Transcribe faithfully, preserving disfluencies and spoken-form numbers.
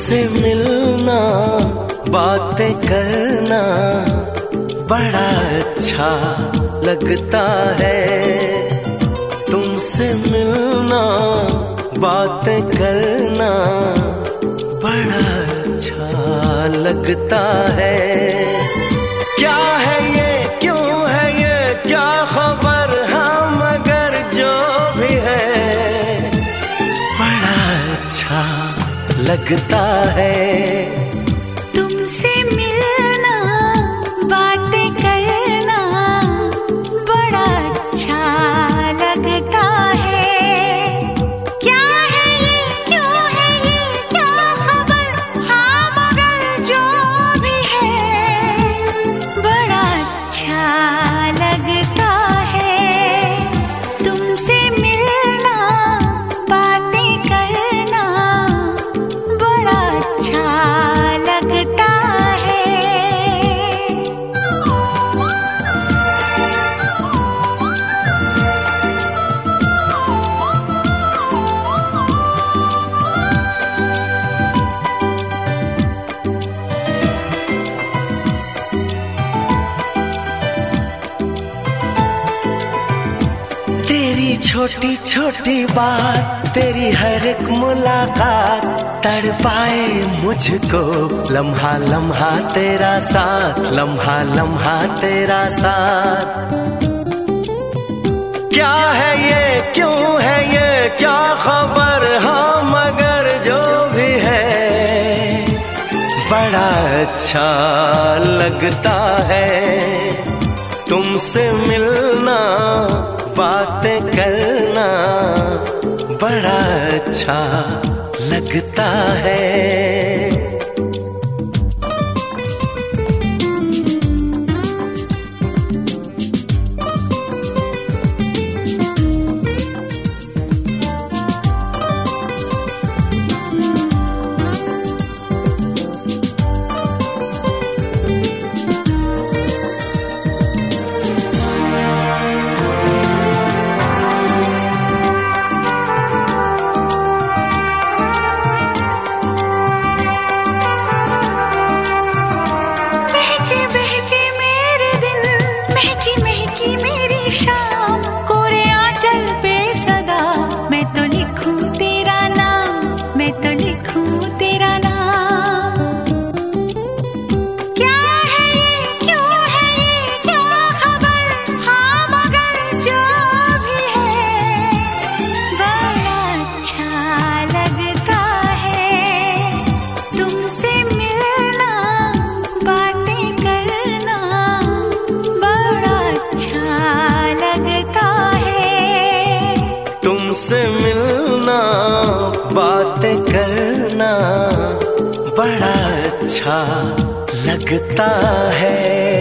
तुमसे मिलना, बातें करना बड़ा अच्छा लगता है। तुमसे मिलना, बातें करना बड़ा अच्छा लगता है। क्या है ये, क्यों है ये, क्या खबर, हाँ मगर जो भी है बड़ा अच्छा लगता है। तुमसे मिलना, बातें करना बड़ा अच्छा लगता है। क्या है ये, क्यों है ये, क्या खबर, हाँ मगर जो भी है बड़ा अच्छा लगता है। तुमसे मिलना, बातें करना बड़ा अच्छा लगता है। तेरी छोटी छोटी बात, तेरी हर एक मुलाकात तड़पाए मुझको। लम्हा लम्हा तेरा साथ, लम्हा लम्हा तेरा साथ। क्या है ये, क्यों है ये, क्या खबर, हाँ मगर जो भी है बड़ा अच्छा लगता है। तुमसे मिलना, बातें करना बड़ा अच्छा लगता है। शाम कोरे आंचल पे सदा मैं तो लिखूं तेरा नाम, मैं तो लिखूं तेरा नाम। क्या है ये, क्यों है ये, क्या खबर, हाँ मगर जो भी है बड़ा अच्छा लगता है। तुमसे मिलना, बातें करना बड़ा अच्छा लगता है। तुमसे मिलना, बातें करना बड़ा अच्छा लगता है।